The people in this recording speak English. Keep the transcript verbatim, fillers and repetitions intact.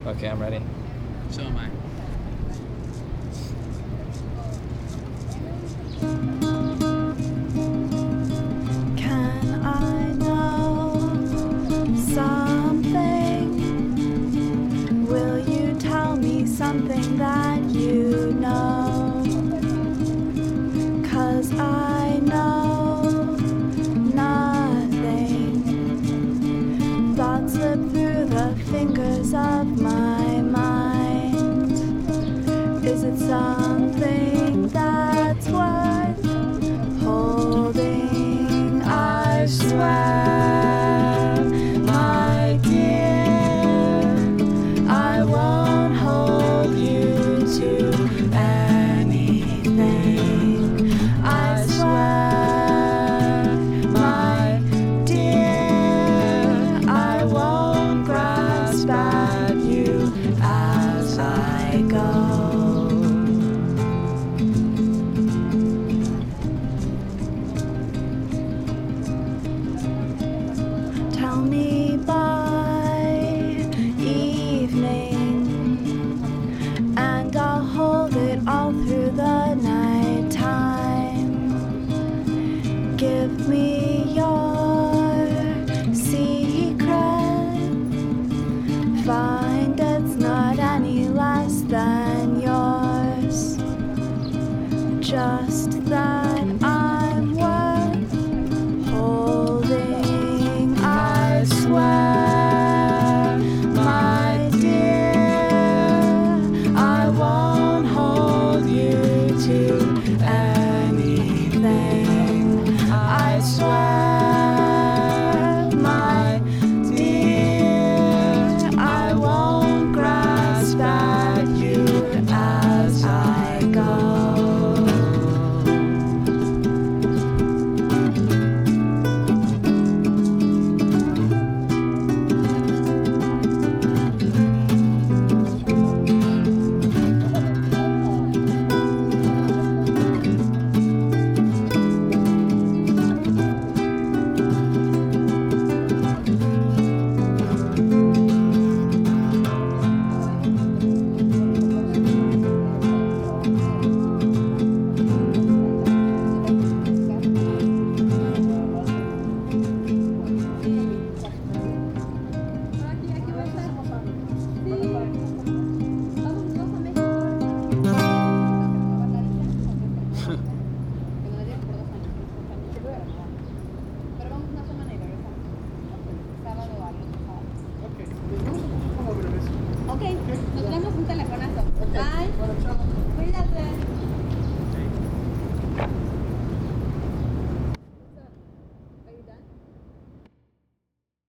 Okay, I'm ready. So am I. Can I know something? Will you tell me something that you know? 'Cause I know nothing. Thoughts slip through the fingers of my mind. Is it something that's worth holding? I swear, my dear, I won't hold you to anything. I swear, my dear, I won't grasp at you as I go. Tell me by evening, and I'll hold it all through the night time. Give me your secret. Find it's not any less than yours. Just that I'm worth holding. I swear, my dear, I won't hold you to anything. I swear, my dear, I won't grasp at you as I go. Ok, nos vemos en la